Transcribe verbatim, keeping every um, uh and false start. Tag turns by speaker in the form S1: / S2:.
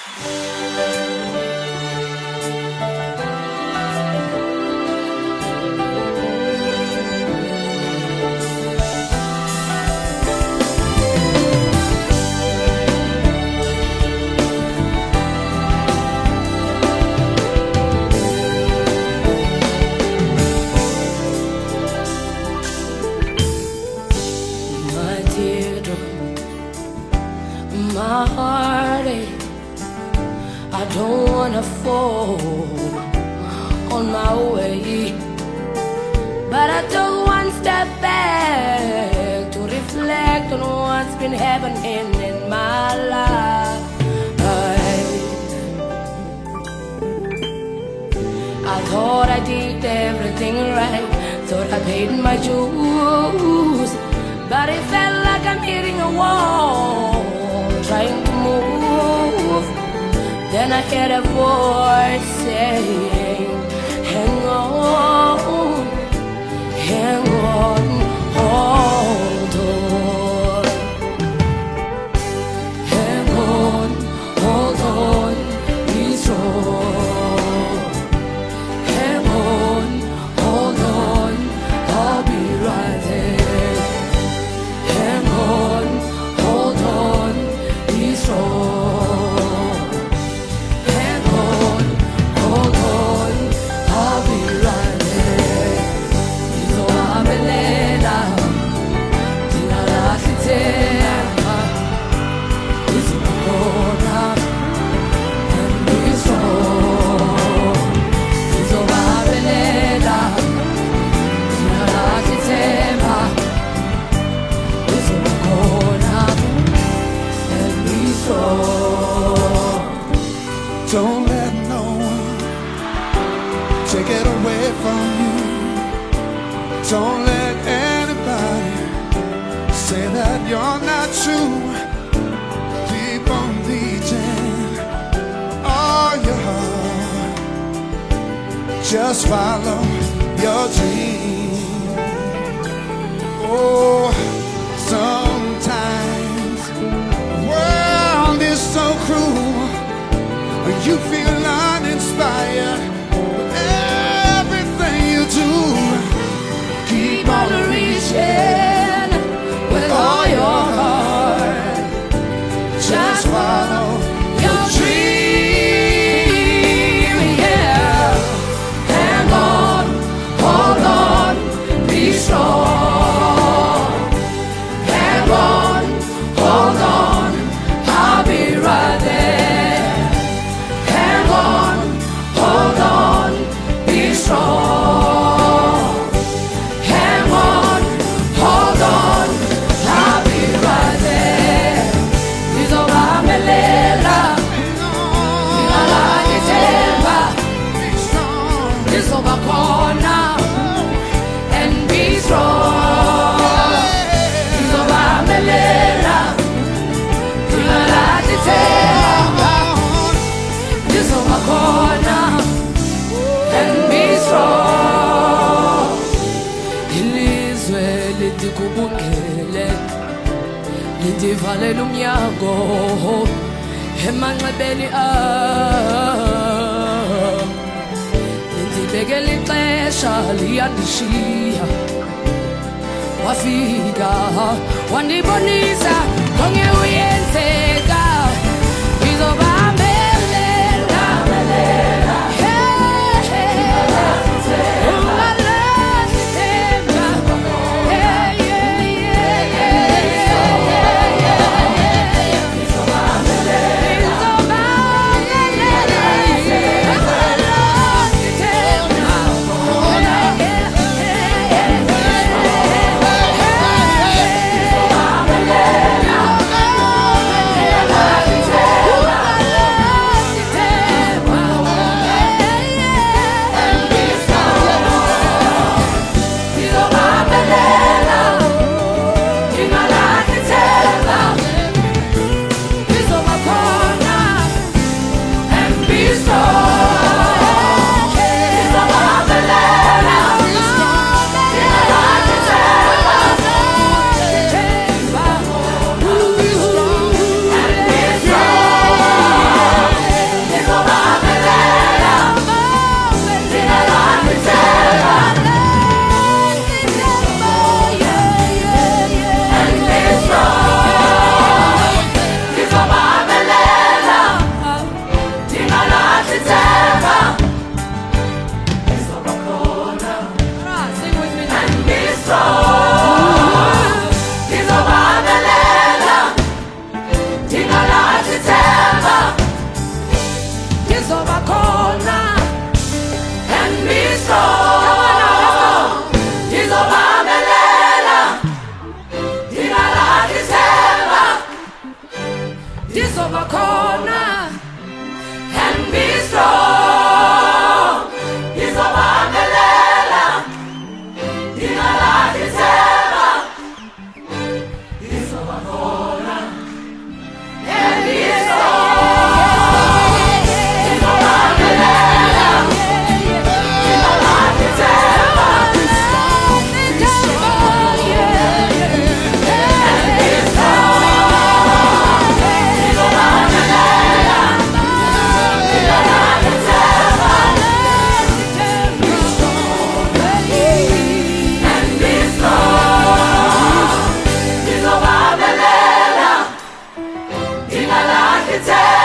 S1: My heartache, I don't wanna fall on my way, but I took one step back to reflect on what's been happening in my life. I thought I did everything right, thought I paid my dues, but it felt like I'm hitting a wall, trying to move. Then I heard a voice saying, hang on, hang on, hold on. Hang on, hold on, be strong. Hang on, hold on, I'll be right there. Hang on, hold on, be strong. Hang on, hold on, I'll be right there. Ito amelela, tinalakitema. Ito kona, and be strong. Ito amelela, tinalakitema. Ito kona, and be strong.
S2: Don't let no one take it away from you. Don't let anybody say that you're not true. Keep on reaching all your heart. Just follow your dream. Oh, sometimes the world is so cruel. You feel uninspired with everything you do.
S1: Keep on reaching with all your heart. Just follow your dream, yeah. Hang on, hold on, be strong. Hang on, hold on, I'll be right there. Hang on, hold on, be strong. Hang on, hold on, I'll be right there. Nizobamelela, ningalakithemba, nizobakhona, and be strong. Nizobamelela, ningalakithemba, nizobakhona, and be strong. Ilizwe litikubungele, litivalela umnyango emanxebeni am. Lindibekela ixesha liyandishiya, wafika wandibonisa konke uyenzeka. Ngizobamelela, hey, hey, ungalahithemba, hey, yeah, yeah, yeah, yeah, yeah, yeah. Ngizobamelela, ungalahithemba, yeah, yeah, yeah, yeah. and be strong. Izobamelela, ingalakithema. Izobakhona and be strong. Izobamelela, ingalakithema. And be strong. It's